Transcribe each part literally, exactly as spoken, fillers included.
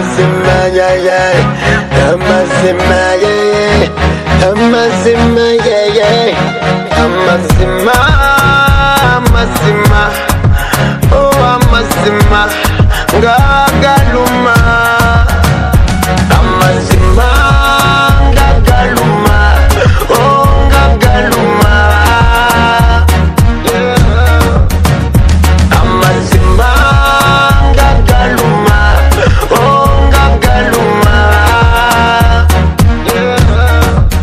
amazima, yeah, yeah. Amazima, yeah, yeah. Amazima, yeah, yeah. Amazima, amazima. Oh, amazima. Ngagaluma. Amazima, ngagaluma. Oh, ngagaluma. Yeah. Amazima, ngagaluma. Oh, ngagaluma. Yeah.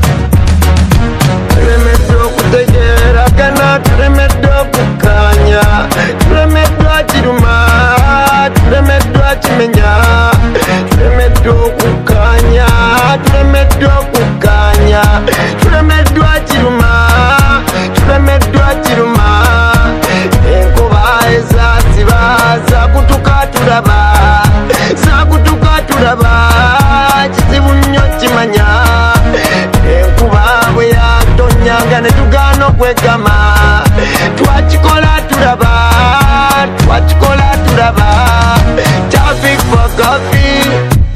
Remedo kutegera kana remedo kukanya. Remedo achiruma. Remedo achimenya. Remedo kukanya. Remedo kukanya. Remedo achiruma. Remedo achiruma. Enkuba ezaziba zakutuka tulaba. Zakutuka tulaba. Kizibu nnyo kimanya. Enkuba bwe yatonyanga ne tugaana okwegama. Twakikola tulaba. Twakikola tulaba. Topic for coffee.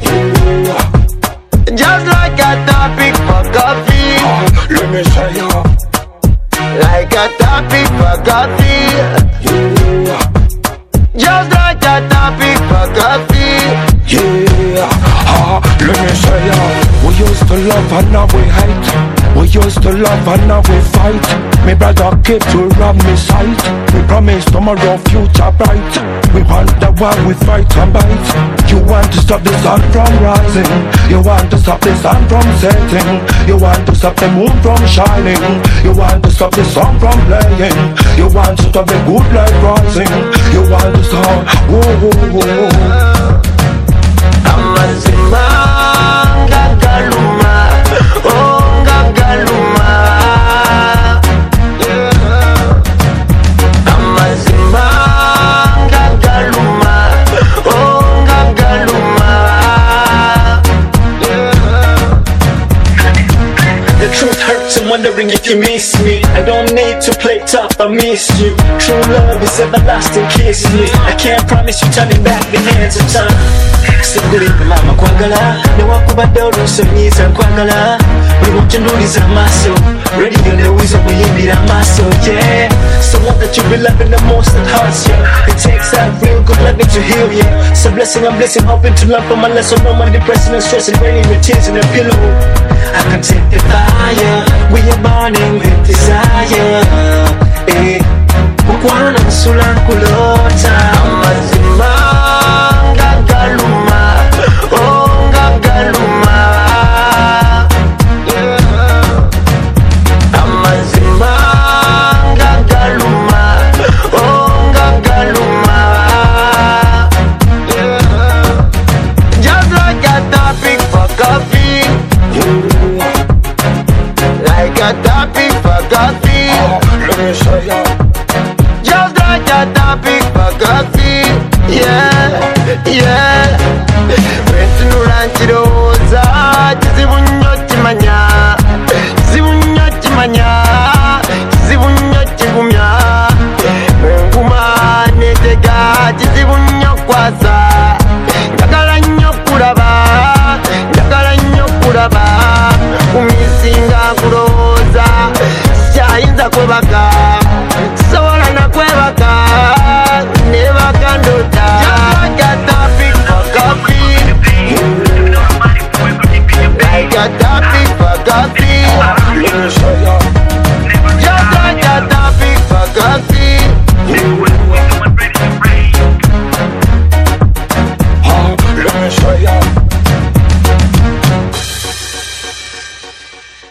Just like a topic for coffee. Let me say ya. Like a topic for coffee. Just like a topic for coffee. Yeah, ah, let me say ya. We used to love and now we hate. We used to love and now we fight. Me brother keep to rob me sight. We promise tomorrow future bright. We wonder why we fight and bite. You want to stop the sun from rising. You want to stop the sun from setting. You want to stop the moon from shining. You want to stop the sun from playing. You want to stop the good light rising. You want to stop. Whoa, whoa, whoa. Amazima, ngagaluma. Oh, ngagaluma. Yeah. Amazima, ngagaluma. Oh, ngagaluma. Yeah. The truth hurts, I'm wondering if you miss me. I don't need to play tough, I miss you. True love is everlasting, kiss me. I can't promise you turning back the hands of time. Simply mama kwagala newakubadde olusonyiza nkwagala buli mutunduliza amaaso radio newiza muyimbira amaaso yeah someone that you be loving the most that hurts you. It takes that real good loving to heal you. So blessing I'm blessing hoping to love from my lesson. No more depressing and stressing raining with tears in a pillow. I can take the fire. We are burning with desire. Eh, ukwana nsula nkulota. Amazima, ngagaluma. Oh, ngagaluma. Yeah. Amazima, ngagaluma. Oh, ngagaluma. Yeah. Just like a topic for coffee. Like a topic for coffee. Let me say ya. Just like a topic for coffee. Yeah, yeah. Wentunula nkiroza kizibu nnyo kimanya. Kizibu nnyo kimanya. Kizibu nnyo kigumya. Enguma netega kizibu nnyo kwasa. Njagala nnyo kulaba. Njagala nnyo kulaba. Kumisinga nkulowooza. Sikyayinza kwebaka. Sobola na kwebaka. Nebaka ndota. Like a topic for coffee. Like a topic for coffee. Let me say ya.